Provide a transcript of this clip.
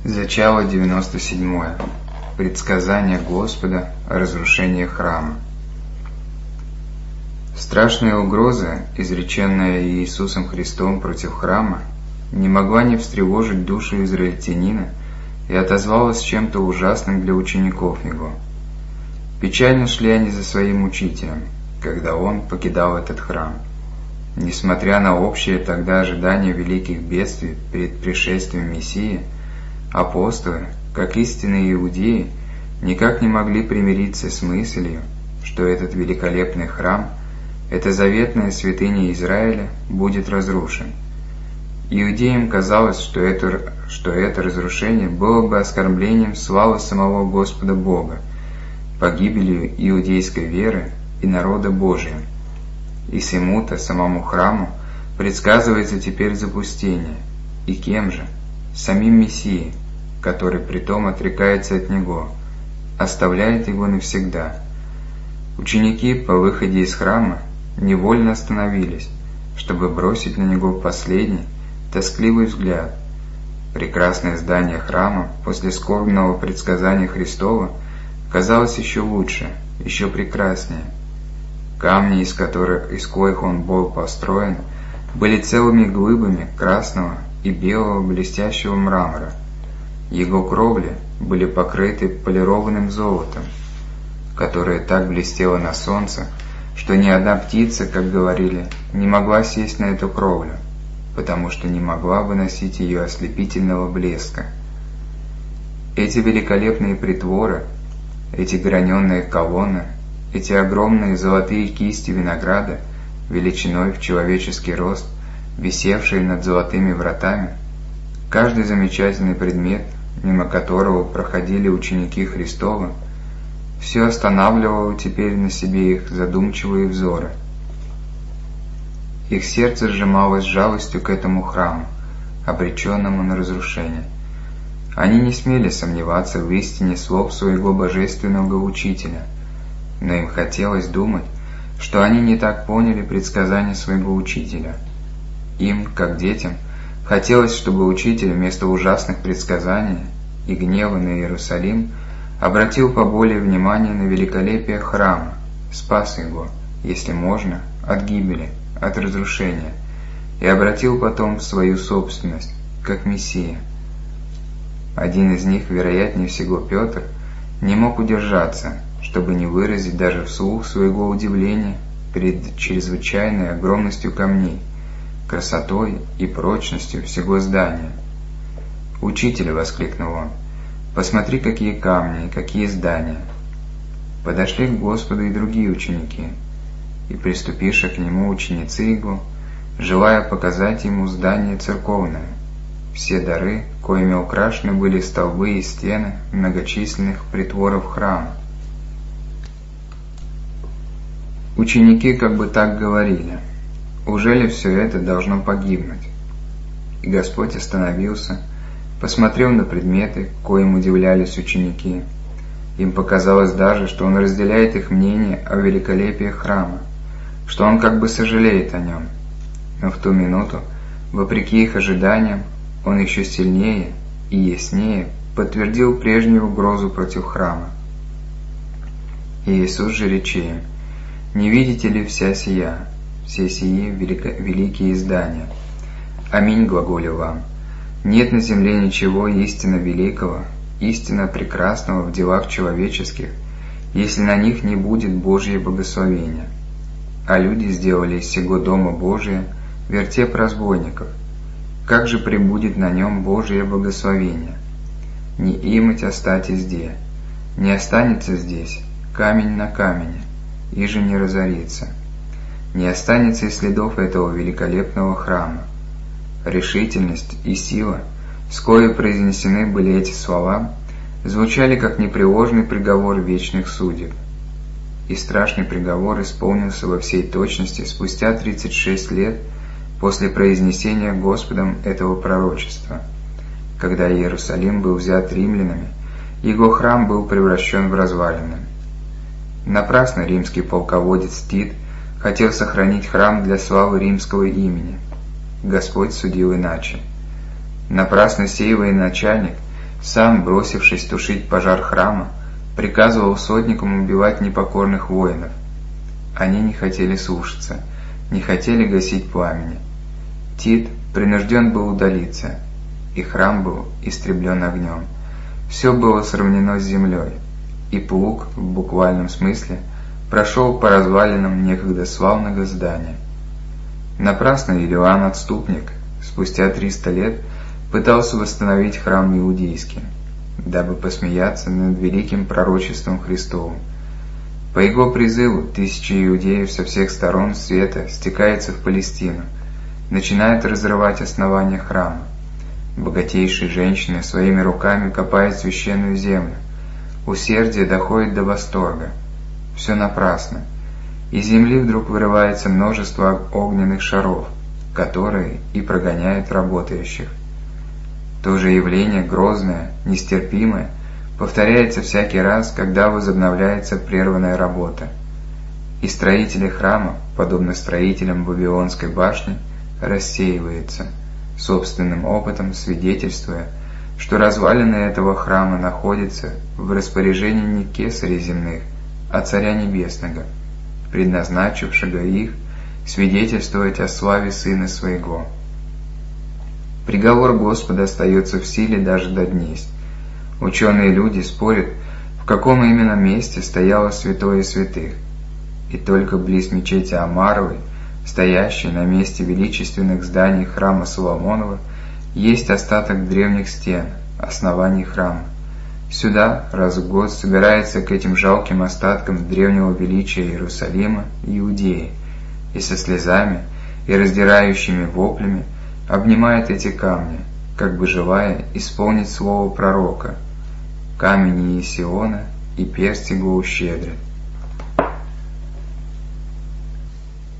Зачало 97. Предсказание Господа о разрушении храма. Страшная угроза, изреченная Иисусом Христом против храма, не могла не встревожить душу израильтянина и отозвалась чем-то ужасным для учеников его. Печально шли они за своим учителем, когда он покидал этот храм. Несмотря на общее тогда ожидание великих бедствий перед пришествием Мессии, апостолы, как истинные иудеи, никак не могли примириться с мыслью, что этот великолепный храм, эта заветная святыня Израиля, будет разрушен. Иудеям казалось, что это разрушение было бы оскорблением славы самого Господа Бога, погибелью иудейской веры и народа Божия. И сему-то, самому храму, предсказывается теперь запустение. И кем же? Самим Мессией, который притом отрекается от него, оставляет его навсегда. Ученики по выходе из храма невольно остановились, чтобы бросить на него последний, тоскливый взгляд. Прекрасное здание храма после скорбного предсказания Христова казалось еще лучше, еще прекраснее. Камни, из коих он был построен, были целыми глыбами красного и белого блестящего мрамора. Его кровли были покрыты полированным золотом, которое так блестело на солнце, что ни одна птица, как говорили, не могла сесть на эту кровлю, потому что не могла выносить ее ослепительного блеска. Эти великолепные притворы, эти граненые колонны, эти огромные золотые кисти винограда, величиной в человеческий рост, висевшие над золотыми вратами, каждый замечательный предмет, мимо которого проходили ученики Христова, все останавливало теперь на себе их задумчивые взоры. Их сердце сжималось жалостью к этому храму, обреченному на разрушение. Они не смели сомневаться в истине слов своего божественного учителя, но им хотелось думать, что они не так поняли предсказания своего учителя. Им, как детям, хотелось, чтобы учитель вместо ужасных предсказаний и гнева на Иерусалим обратил поболее внимание на великолепие храма, спас его, если можно, от гибели, от разрушения, и обратил потом в свою собственность, как Мессия. Один из них, вероятнее всего Петр, не мог удержаться, чтобы не выразить даже вслух своего удивления перед чрезвычайной огромностью камней, красотой и прочностью всего здания. «Учитель!» — воскликнул он. «Посмотри, какие камни и какие здания!» Подошли к Господу и другие ученики, и приступивши к Нему ученицы Его, желая показать Ему здание церковное, все дары, коими украшены были столбы и стены многочисленных притворов храма. Ученики как бы так говорили: «Уже ли все это должно погибнуть?» И Господь остановился, посмотрел на предметы, коим удивлялись ученики. Им показалось даже, что Он разделяет их мнение о великолепии храма, что Он как бы сожалеет о нем. Но в ту минуту, вопреки их ожиданиям, Он еще сильнее и яснее подтвердил прежнюю угрозу против храма. И Иисус же рече им: «Не видите ли все сии великие здания? Аминь, глаголю вам. Нет на земле ничего истинно великого, истинно прекрасного в делах человеческих, если на них не будет Божье благословение. А люди сделали из сего дома Божия вертеп разбойников. Как же пребудет на нем Божие благословение? Не имать остати здесь, не останется здесь камень на камне, иже не разорится. Не останется и следов этого великолепного храма. Решительность и сила, с коей произнесены были эти слова, звучали как непреложный приговор вечных судеб. И страшный приговор исполнился во всей точности спустя 36 лет после произнесения Господом этого пророчества, когда Иерусалим был взят римлянами, его храм был превращен в развалины. Напрасно римский полководец Тит хотел сохранить храм для славы римского имени. Господь судил иначе. Напрасно сей военачальник Сам, бросившись тушить пожар храма, приказывал сотникам убивать непокорных воинов. Они не хотели слушаться, не хотели гасить пламени. Тит принужден был удалиться, и храм был истреблен огнем. Все было сравнено с землей, и плуг, в буквальном смысле, прошел по развалинам некогда славного здания. Напрасно Илиан Отступник спустя 300 лет пытался восстановить храм иудейский, дабы посмеяться над великим пророчеством Христовым. По его призыву тысячи иудеев со всех сторон света стекаются в Палестину, начинают разрывать основание храма. Богатейшие женщины своими руками копают священную землю. Усердие доходит до восторга. Все напрасно. Из земли вдруг вырывается множество огненных шаров, которые и прогоняют работающих. То же явление, грозное, нестерпимое, повторяется всякий раз, когда возобновляется прерванная работа. И строители храма, подобно строителям Вавилонской башни, рассеиваются, собственным опытом свидетельствуя, что развалины этого храма находятся в распоряжении не кесарей земных, а Царя Небесного, предназначившего их свидетельствовать о славе Сына Своего. Приговор Господа остается в силе даже до днесь. Ученые люди спорят, в каком именно месте стояло святое святых, и только близ мечети Омаровой, стоящей на месте величественных зданий храма Соломонова, есть остаток древних стен, оснований храма. Сюда раз в год собирается к этим жалким остаткам древнего величия Иерусалима Иудеи, и со слезами и раздирающими воплями обнимает эти камни, как бы желая исполнить слово пророка: «Камень Иесиона и персть его ущедрят».